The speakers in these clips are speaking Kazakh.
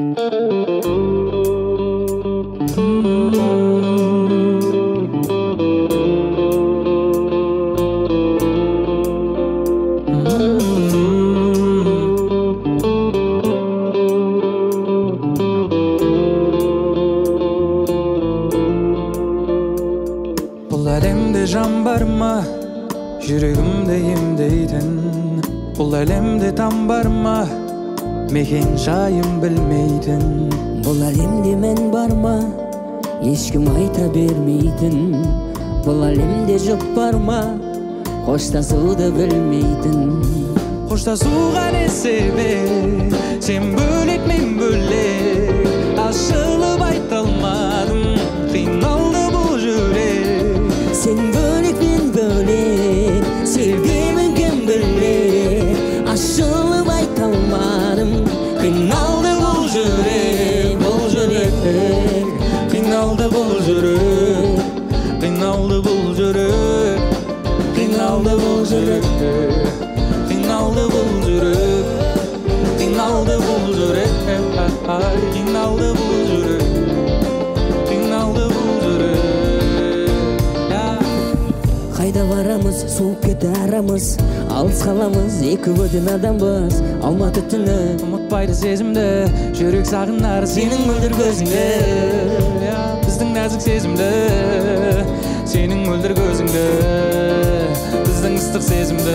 Бұл әлемде жан бар ма, жүрегімде емдейтін? Бұл әлемде там бар ма, мекен жайым білмейтін? Бұл әлемде мен бар ма, ешкім айта бермейтін? Бұл әлемде жұп бар ма, қоштасуды білмейтін? Қоштасуға не себеп? Сен бөлек, мен бөлек, ашылып айта алмадым, қиналды бұл жүрек. Сен бөлек, мен бөлек, себебін кім білмек, ашылып айта алмадым, қиналды бұл жүрек, бұл жүрек. Қиналды бұл жүрек, қиналды бұл жүрек, қиналды бұл жүрек, қиналды бұл жүрек, қиналды бұл жүрек, қиналды бұл жүрек, қиналды бұл жүрек. Қайда барамыз, суып кетті арамыз, алыс қаламыз, екі бөтен адамбыз. Алматы түні ұмытпайды сезімді, жүрек сағынар сенің мөлдір көзіңді. Біздің нәзік сезімді, сенің мөлдір көзіңді, біздің ыстық сезімді.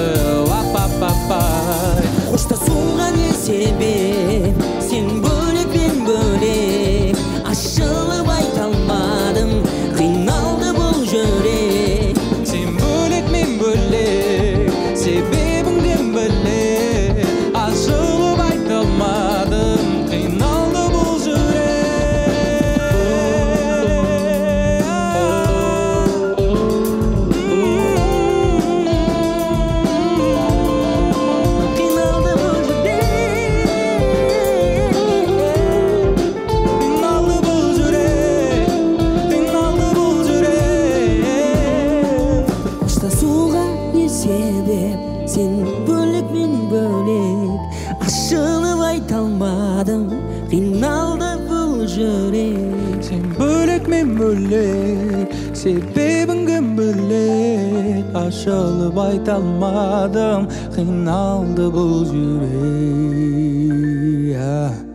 Қоштасуға не себеп? Сен бөлек, мен бөлек, ашылып айта алмадым, қиналды бұл жүрек. Сен бөлек, мен бөлек, себебің кім білек, ашылып айта алмадым, қиналды бұл жүрек. Сен бөлек, мен бөлек, ашылып айта алмадым, қиналды бұл жүрек. Сен бөлек, мен бөлек, себебің кім білек, ашылып айта алмадым, қиналды бұл жүрек.